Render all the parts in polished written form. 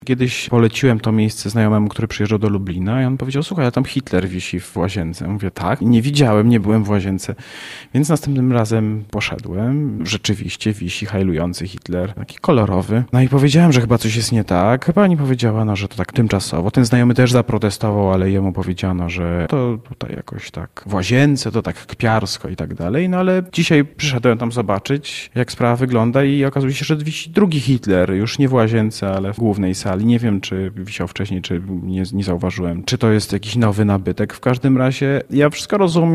Kiedyś poleciłem to miejsce znajomemu, który przyjeżdżał do Lublina i on powiedział, słuchaj, a tam Hitler wisi w łazience. Ja mówię, tak? Nie widziałem, nie byłem w łazience. Więc następnym razem poszedłem. Rzeczywiście wisi hajlujący Hitler, taki kolorowy. No i powiedziałem, że chyba coś jest nie tak. Chyba pani powiedziała, no, że to tak tymczasowo. Ten znajomy też zaprotestował, ale jemu powiedziano, że to tutaj jakoś tak w łazience, to tak kpiarsko i tak dalej. No ale dzisiaj przyszedłem tam zobaczyć, jak sprawa wygląda i okazuje się, że wisi drugi Hitler, już nie w łazience, ale w głównej sali. Nie wiem, czy wisiał wcześniej, czy nie zauważyłem, czy to jest jakiś nowy nabytek. W każdym razie ja wszystko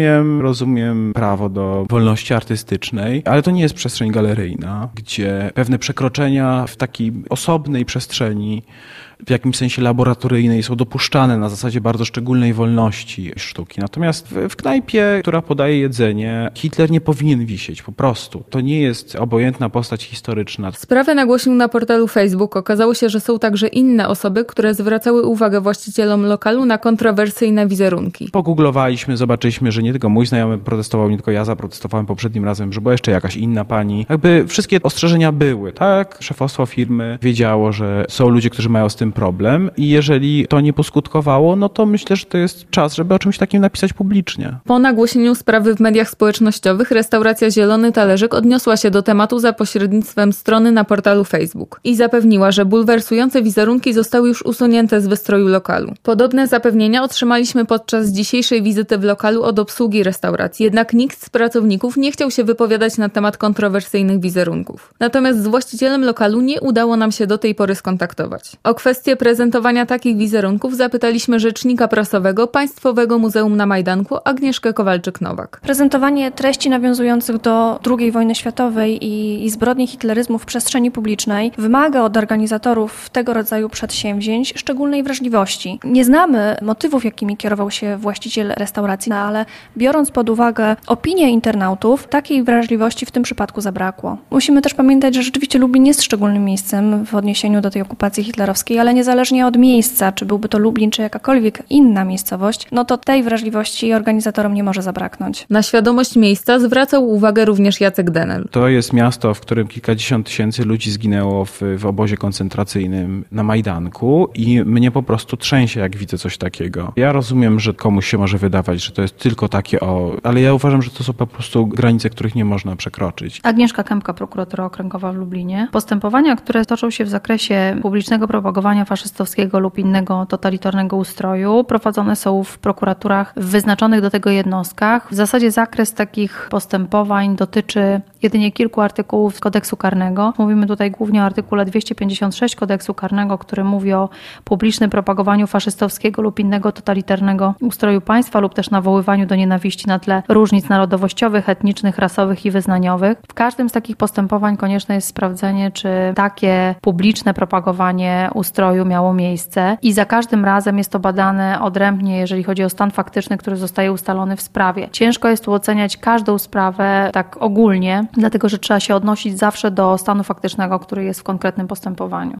rozumiem prawo do wolności artystycznej, ale to nie jest przestrzeń galeryjna, gdzie pewne przekroczenia w takiej osobnej przestrzeni, w jakimś sensie laboratoryjnej są dopuszczane na zasadzie bardzo szczególnej wolności sztuki. Natomiast w knajpie, która podaje jedzenie, Hitler nie powinien wisieć, po prostu. To nie jest obojętna postać historyczna. Sprawę nagłośnił na portalu Facebook. Okazało się, że są także inne osoby, które zwracały uwagę właścicielom lokalu na kontrowersyjne wizerunki. Pogooglowaliśmy, zobaczyliśmy, że nie tylko mój znajomy protestował, nie tylko ja zaprotestowałem poprzednim razem, że była jeszcze jakaś inna pani. Jakby wszystkie ostrzeżenia były, tak? Szefostwo firmy wiedziało, że są ludzie, którzy mają z tym problem i jeżeli to nie poskutkowało, no to myślę, że to jest czas, żeby o czymś takim napisać publicznie. Po nagłośnieniu sprawy w mediach społecznościowych restauracja Zielony Talerzyk odniosła się do tematu za pośrednictwem strony na portalu Facebook i zapewniła, że bulwersujące wizerunki zostały już usunięte z wystroju lokalu. Podobne zapewnienia otrzymaliśmy podczas dzisiejszej wizyty w lokalu od obsługi restauracji, jednak nikt z pracowników nie chciał się wypowiadać na temat kontrowersyjnych wizerunków. Natomiast z właścicielem lokalu nie udało nam się do tej pory skontaktować. O kwestię prezentowania takich wizerunków zapytaliśmy rzecznika prasowego Państwowego Muzeum na Majdanku Agnieszkę Kowalczyk-Nowak. Prezentowanie treści nawiązujących do II wojny światowej i zbrodni hitleryzmu w przestrzeni publicznej wymaga od organizatorów tego rodzaju przedsięwzięć szczególnej wrażliwości. Nie znamy motywów, jakimi kierował się właściciel restauracji, ale biorąc pod uwagę opinię internautów, takiej wrażliwości w tym przypadku zabrakło. Musimy też pamiętać, że rzeczywiście Lublin jest szczególnym miejscem w odniesieniu do tej okupacji hitlerowskiej, ale niezależnie od miejsca, czy byłby to Lublin, czy jakakolwiek inna miejscowość, no to tej wrażliwości organizatorom nie może zabraknąć. Na świadomość miejsca zwracał uwagę również Jacek Denel. To jest miasto, w którym kilkadziesiąt tysięcy ludzi zginęło w obozie koncentracyjnym na Majdanku i mnie po prostu trzęsie, jak widzę coś takiego. Ja rozumiem, że komuś się może wydawać, że to jest tylko takie ale ja uważam, że to są po prostu granice, których nie można przekroczyć. Agnieszka Kępka, prokuratura okręgowa w Lublinie. Postępowania, które toczą się w zakresie publicznego propagowania faszystowskiego lub innego totalitarnego ustroju, prowadzone są w prokuraturach w wyznaczonych do tego jednostkach. W zasadzie zakres takich postępowań dotyczy jedynie kilku artykułów Kodeksu Karnego. Mówimy tutaj głównie o artykule 256 Kodeksu Karnego, który mówi o publicznym propagowaniu faszystowskiego lub innego totalitarnego ustroju państwa lub też nawoływaniu do nienawiści na tle różnic narodowościowych, etnicznych, rasowych i wyznaniowych. W każdym z takich postępowań konieczne jest sprawdzenie, czy takie publiczne propagowanie ustroju miało miejsce i za każdym razem jest to badane odrębnie, jeżeli chodzi o stan faktyczny, który zostaje ustalony w sprawie. Ciężko jest tu oceniać każdą sprawę tak ogólnie, dlatego że trzeba się odnosić zawsze do stanu faktycznego, który jest w konkretnym postępowaniu.